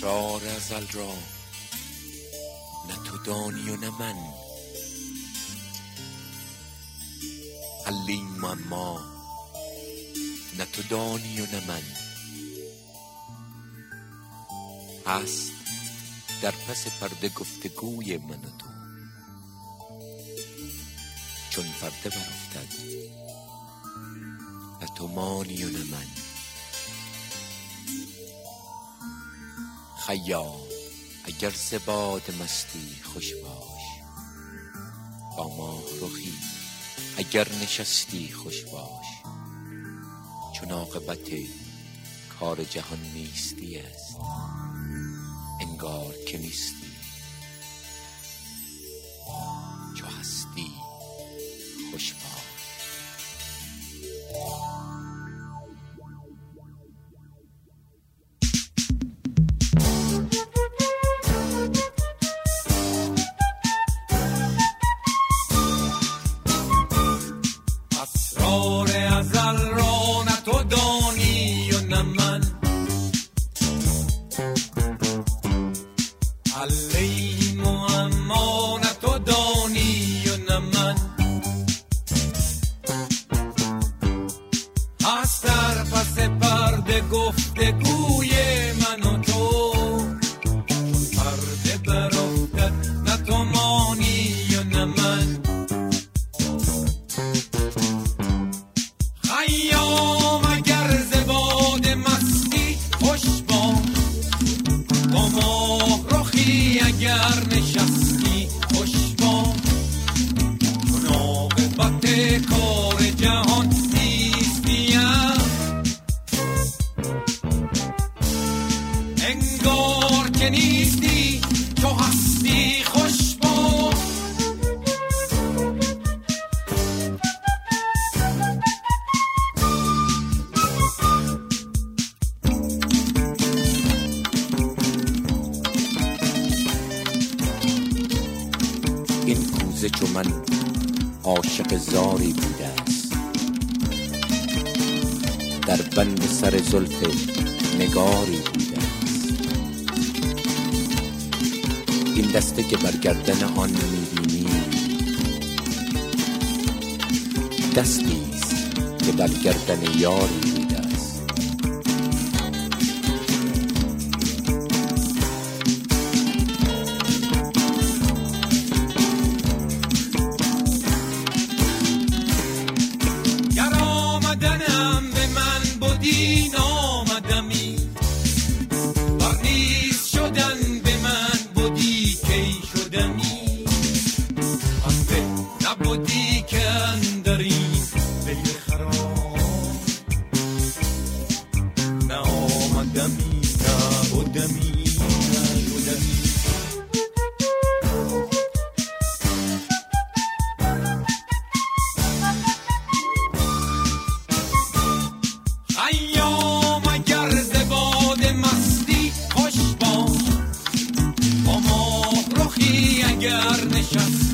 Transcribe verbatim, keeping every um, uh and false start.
اسرار ازل را نه تو دانی و نه من، حل معما نه تو دانی و نه من. هست در پس پرده گفتگوی من و تو، چون پرده برافتد نه تو مانی و نه من. خیام اگر ز باد مستی خوش باش، با ماه رخی اگر نشستی خوش باش. چون عاقبت کار جهان نیستی است، انگار که نیستی. چو هستی خوش باش. اسرار ازل را نه تو دانی و نه من، حل معما نه تو دانی و نه من. هست در پس پرده گفتگوی من و تو، چون پرده برافتد نه تو مانی و نه من. خیام اگر ز باد مستی خوش باش، با ماه رخی اگر نشستی خوش باش. چون عاقبت کار جهان نیستی است، انگار که نیستی. چو هستی خوش باش. این کوزه چو من عاشق زاری بوده است، در بند سر زلف نگاری بوده است. این دسته که بر گردن آن میبینی، دستی است که بر گردن یاری بوده است. گر آمدنم به من بودی نامدمی، ور نیز شدن به من بودی کی شدمی. پس به نبودی که اندرین دل خراب، نه آمدمی نه بودمی نه شدمی. خیام اگر ز باد مستی خوش باش، با ماه رخی اگر نشستی